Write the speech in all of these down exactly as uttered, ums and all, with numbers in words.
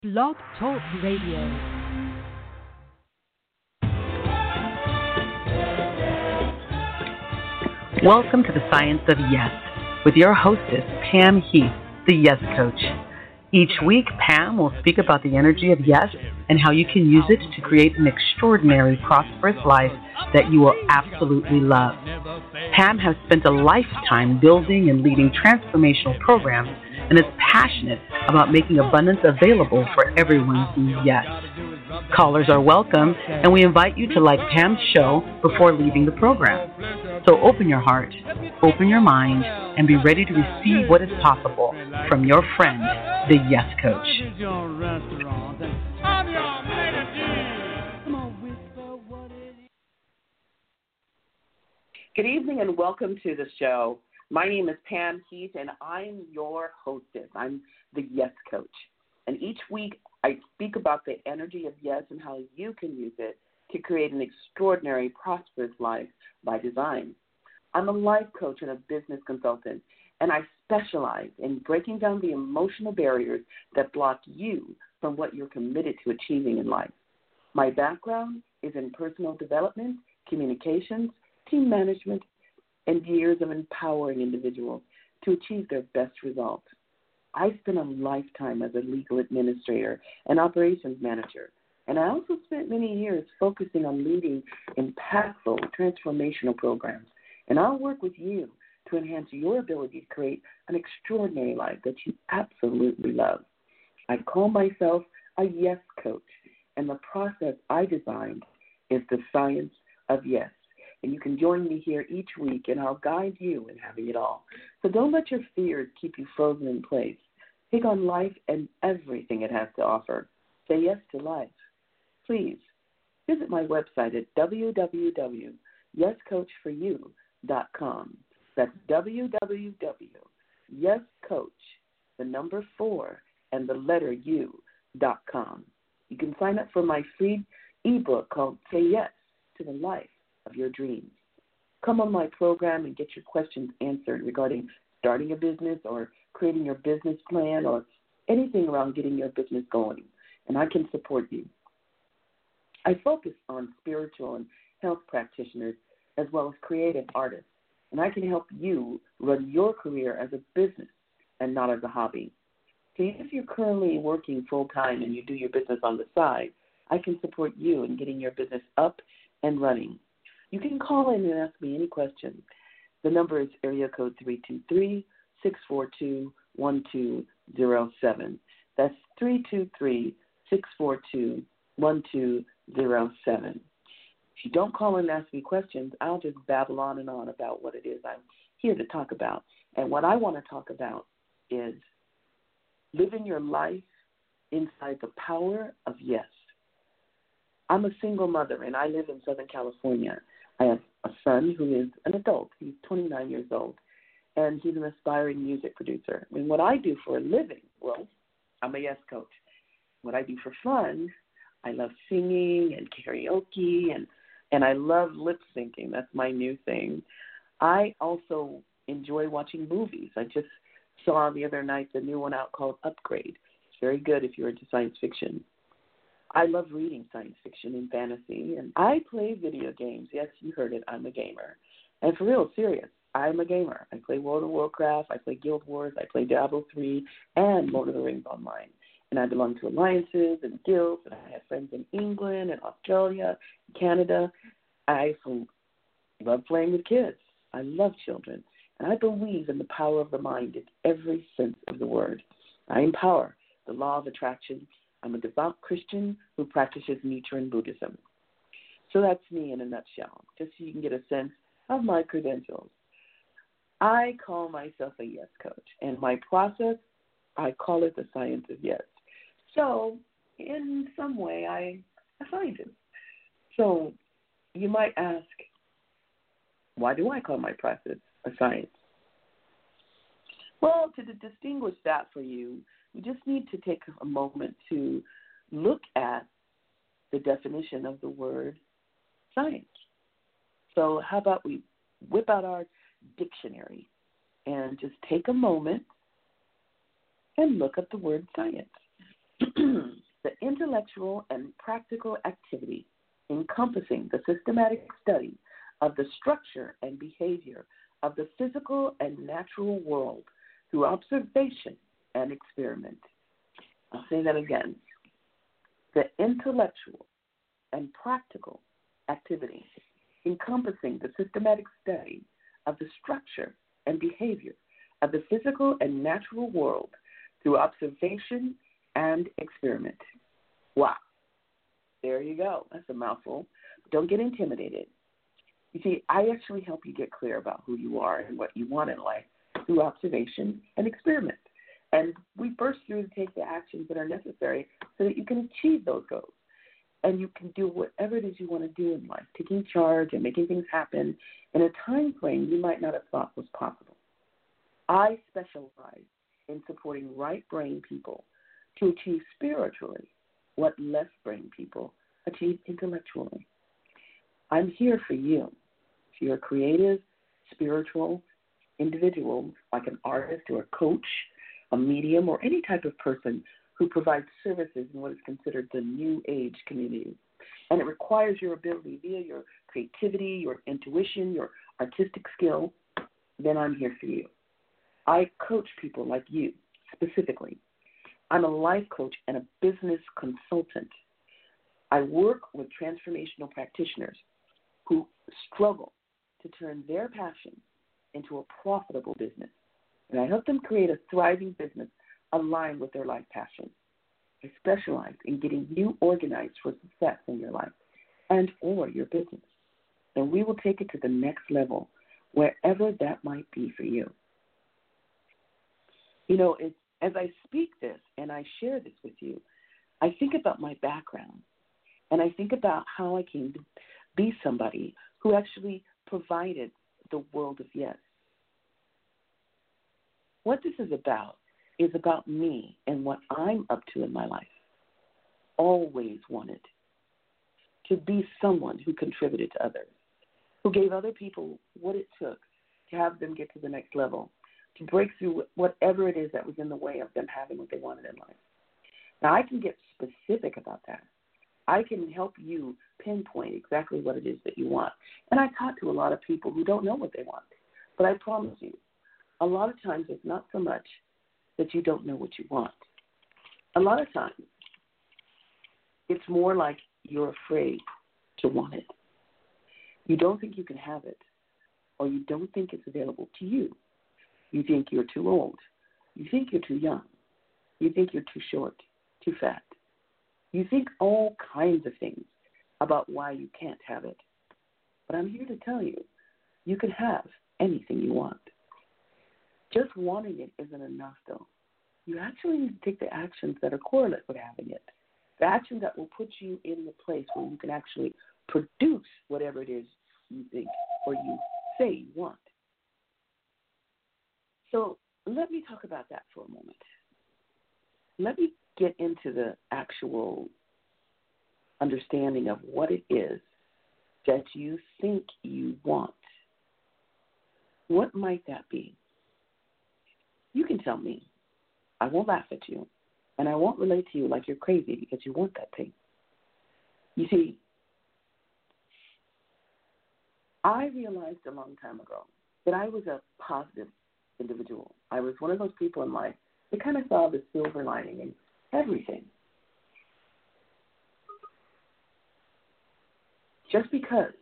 Blog Talk Radio. Welcome to the Science of Yes with your hostess, Pam Heath, the Yes Coach. Each week, Pam will speak about the energy of yes and how you can use it to create an extraordinary, prosperous life that you will absolutely love. Pam has spent a lifetime building and leading transformational programs and is passionate about making abundance available for everyone who's yes. Callers are welcome, and we invite you to like Pam's show before leaving the program. So open your heart, open your mind, and be ready to receive what is possible from your friend, the Yes Coach. Good evening and welcome to the show. My name is Pam Heath, and I'm your hostess. I'm the Yes Coach. And each week I speak about the energy of yes and how you can use it to create an extraordinary, prosperous life by design. I'm a life coach and a business consultant, and I specialize in breaking down the emotional barriers that block you from what you're committed to achieving in life. My background is in personal development, communications, team management, and years of empowering individuals to achieve their best results. I spent a lifetime as a legal administrator and operations manager, and I also spent many years focusing on leading impactful transformational programs. And I'll work with you to enhance your ability to create an extraordinary life that you absolutely love. I call myself a yes coach, and the process I designed is the science of yes. And you can join me here each week, and I'll guide you in having it all. So don't let your fears keep you frozen in place. Take on life and everything it has to offer. Say yes to life. Please visit my website at w w w dot yes coach for you dot com. That's w w w dot yes coach, the number four, and the letter U dot com. You can sign up for my free ebook called Say Yes to the Life of Your Dreams. Come on my program and get your questions answered regarding starting a business or creating your business plan or anything around getting your business going, and I can support you. I focus on spiritual and health practitioners as well as creative artists, and I can help you run your career as a business and not as a hobby. So if you're currently working full-time and you do your business on the side, I can support you in getting your business up and running. You can call in and ask me any questions. The number is area code three two three, six four two, one two zero seven. That's three two three, six four two, one two zero seven. If you don't call in and ask me questions, I'll just babble on and on about what it is I'm here to talk about. And what I want to talk about is living your life inside the power of yes. I'm a single mother, and I live in Southern California. I have a son who is an adult. He's twenty-nine years old, and he's an aspiring music producer. And what I do for a living, well, I'm a yes coach. What I do for fun, I love singing and karaoke, and, and I love lip syncing. That's my new thing. I also enjoy watching movies. I just saw the other night the new one out called Upgrade. It's very good if you're into science fiction. I love reading science fiction and fantasy, and I play video games. Yes, you heard it. I'm a gamer. And for real, serious, I'm a gamer. I play World of Warcraft. I play Guild Wars. I play Diablo three and Lord of the Rings Online. And I belong to alliances and guilds, and I have friends in England and Australia, Canada. I love playing with kids. I love children. And I believe in the power of the mind in every sense of the word. I empower the law of attraction. I'm a devout Christian who practices Nichiren Buddhism. So that's me in a nutshell, just so you can get a sense of my credentials. I call myself a yes coach, and my process, I call it the science of yes. So in some way, I, I find it. So you might ask, why do I call my process a science? Well, to distinguish that for you, we just need to take a moment to look at the definition of the word science. So how about we whip out our dictionary and just take a moment and look up the word science. The intellectual and practical activity encompassing the systematic study of the structure and behavior of the physical and natural world through observation and experiment. I'll say that again. The intellectual and practical activity encompassing the systematic study of the structure and behavior of the physical and natural world through observation and experiment. Wow. There you go. That's a mouthful. Don't get intimidated. You see, I actually help you get clear about who you are and what you want in life through observation and experiment. And we burst through to take the actions that are necessary so that you can achieve those goals. And you can do whatever it is you want to do in life, taking charge and making things happen in a time frame you might not have thought was possible. I specialize in supporting right brain people to achieve spiritually what left brain people achieve intellectually. I'm here for you. If you're a creative, spiritual individual, like an artist or a coach, a medium, or any type of person who provides services in what is considered the New Age community. And it requires your ability via your creativity, your intuition, your artistic skill, then I'm here for you. I coach people like you specifically. I'm a life coach and a business consultant. I work with transformational practitioners who struggle to turn their passion into a profitable business. And I help them create a thriving business aligned with their life passion. I specialize in getting you organized for success in your life and or your business. And we will take it to the next level, wherever that might be for you. You know, it's, as I speak this and I share this with you, I think about my background, and I think about how I came to be somebody who actually provided the world of yes. What this is about is about me and what I'm up to in my life. Always wanted to be someone who contributed to others, who gave other people what it took to have them get to the next level, to break through whatever it is that was in the way of them having what they wanted in life. Now, I can get specific about that. I can help you pinpoint exactly what it is that you want. And I talk to a lot of people who don't know what they want. But I promise you, a lot of times it's not so much that you don't know what you want. A lot of times it's more like you're afraid to want it. You don't think you can have it, or you don't think it's available to you. You think you're too old. You think you're too young. You think you're too short, too fat. You think all kinds of things about why you can't have it. But I'm here to tell you, you can have anything you want. Just wanting it isn't enough, though. You actually need to take the actions that are correlate with having it, the actions that will put you in the place where you can actually produce whatever it is you think or you say you want. So let me talk about that for a moment. Let me get into the actual understanding of what it is that you think you want. What might that be? You can tell me. I won't laugh at you, and I won't relate to you like you're crazy because you want that thing. You see, I realized a long time ago that I was a positive individual. I was one of those people in life that kind of saw the silver lining in everything. Just because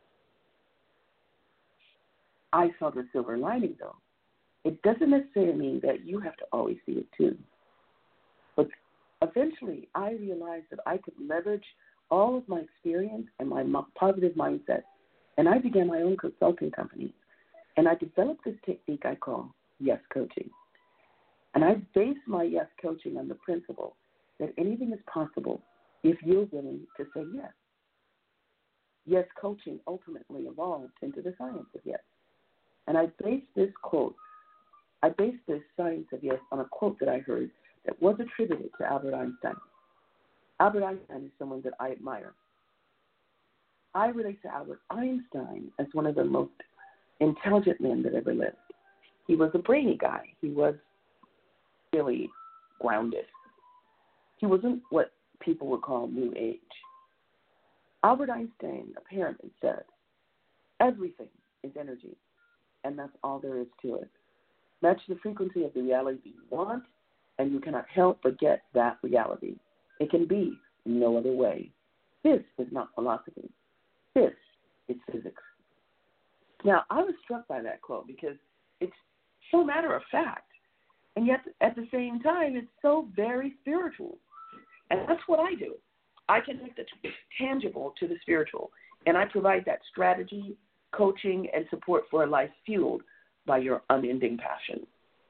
I saw the silver lining, though, it doesn't necessarily mean that you have to always see it too. But eventually, I realized that I could leverage all of my experience and my positive mindset, and I began my own consulting company. And I developed this technique I call yes coaching. And I base my yes coaching on the principle that anything is possible if you're willing to say yes. Yes coaching ultimately evolved into the science of yes. And I base this quote, I base this science of yes on a quote that I heard that was attributed to Albert Einstein. Albert Einstein is someone that I admire. I relate to Albert Einstein as one of the most intelligent men that ever lived. He was a brainy guy. He was really grounded. He wasn't what people would call New Age. Albert Einstein apparently said, everything is energy, and that's all there is to it. Match the frequency of the reality you want, and you cannot help but get that reality. It can be no other way. This is not philosophy. This is physics. Now, I was struck by that quote because it's so matter of fact, and yet at the same time, it's so very spiritual. And that's what I do. I connect the tangible to the spiritual, and I provide that strategy, coaching, and support for a life fueled by your unending passion.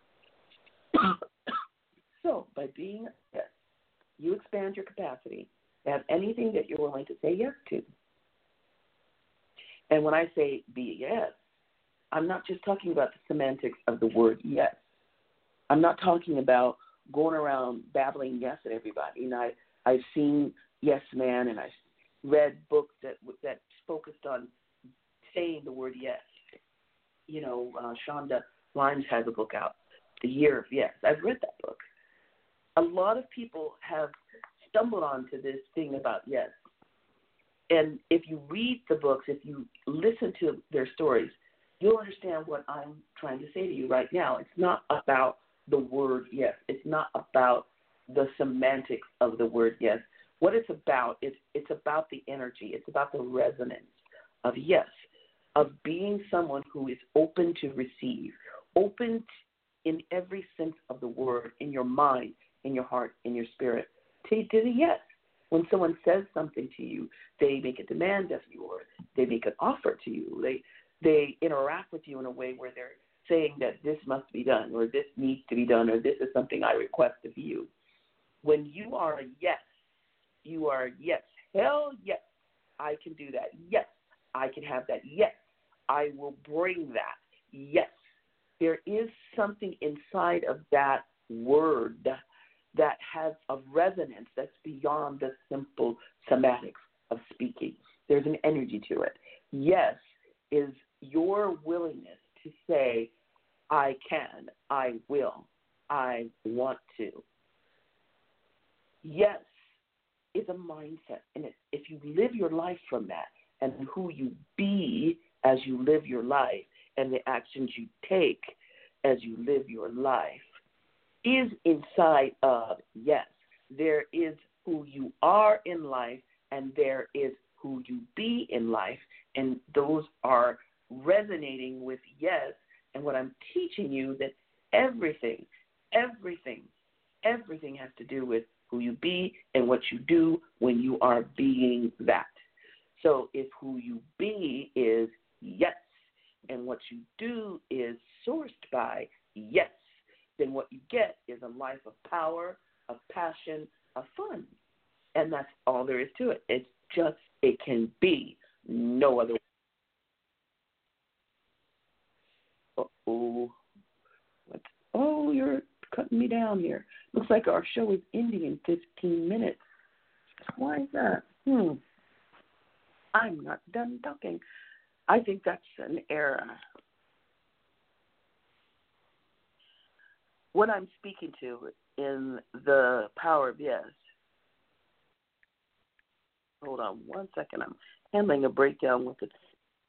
So, by being a yes, you expand your capacity to have anything that you're willing to say yes to. And when I say be a yes, I'm not just talking about the semantics of the word yes. I'm not talking about going around babbling yes at everybody. And I, I've seen Yes Man, and I've read books that that focused on saying the word yes. You know, uh, Shonda Rhimes has a book out, The Year of Yes. I've read that book. A lot of people have stumbled onto this thing about yes. And if you read the books, if you listen to their stories, you'll understand what I'm trying to say to you right now. It's not about the word yes. It's not about the semantics of the word yes. What it's about is it's about the energy. It's about the resonance of yes, of being someone who is open to receive, open in every sense of the word, in your mind, in your heart, in your spirit, to, to the yes. When someone says something to you, they make a demand of you, or they make an offer to you. They they interact with you in a way where they're saying that this must be done, or this needs to be done, or this is something I request of you. When you are a yes, you are a yes. Hell yes, I can do that. Yes, I can have that. Yes, I will bring that. Yes, there is something inside of that word that has a resonance that's beyond the simple semantics of speaking. There's an energy to it. Yes is your willingness to say, I can, I will, I want to. Yes is a mindset, and it, if you live your life from that, and who you be as you live your life, and the actions you take as you live your life, is inside of yes. There is who you are in life, and there is who you be in life, and those are resonating with yes. And what I'm teaching you, that everything, everything, everything has to do with who you be and what you do when you are being that. So if who you be is yes, and what you do is sourced by yes, then what you get is a life of power, of passion, of fun. And that's all there is to it. It's just, it can be no other way. Uh-oh. What's, oh, you're cutting me down here. Looks like our show is ending in fifteen minutes. Why is that? Hmm. I'm not done talking. I think that's an error. What I'm speaking to in the power of yes. Hold on one second. I'm handling a breakdown with it.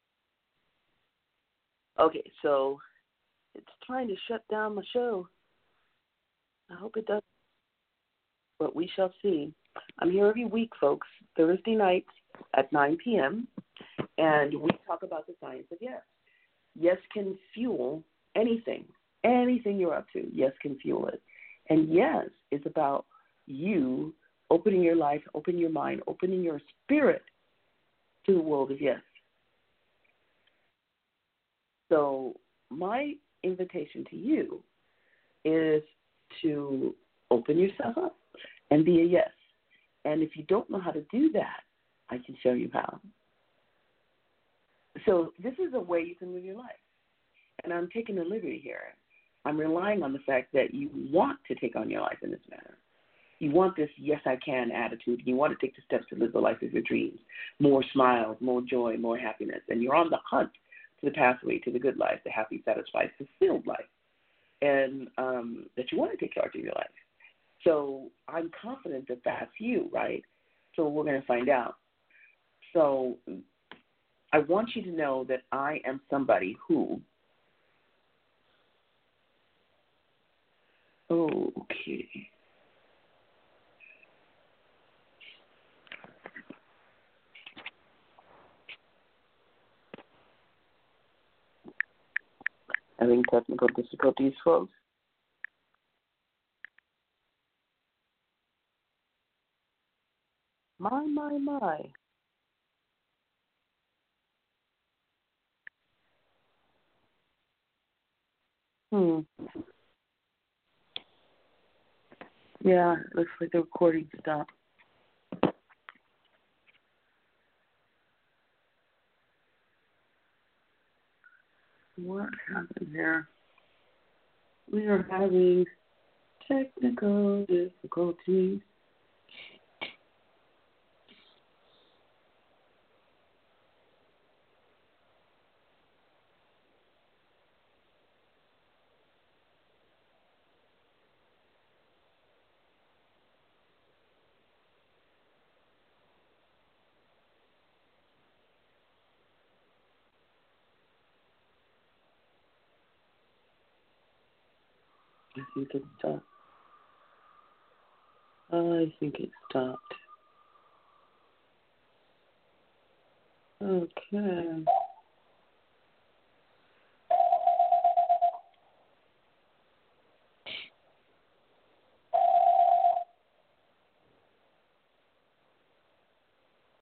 Okay, so it's trying to shut down my show. I hope it does, but we shall see. I'm here every week, folks, Thursday nights at nine p.m., and we talk about the science of yes. Yes can fuel anything, anything you're up to. Yes can fuel it. And yes is about you opening your life, opening your mind, opening your spirit to the world of yes. So my invitation to you is to open yourself up and be a yes. And if you don't know how to do that, I can show you how. So this is a way you can live your life. And I'm taking a liberty here. I'm relying on the fact that you want to take on your life in this manner. You want this yes, I can attitude. You want to take the steps to live the life of your dreams. More smiles, more joy, more happiness. And you're on the hunt to the pathway to the good life, the happy, satisfied, fulfilled life. And um, that you want to take charge of your life. So I'm confident that that's you, right? So we're going to find out. So I want you to know that I am somebody who, okay. Having technical difficulties, folks. My, my, my. Hmm. Yeah, looks like the recording stopped. What happened here? We are having technical difficulties. I think it stopped. I think it stopped. Okay.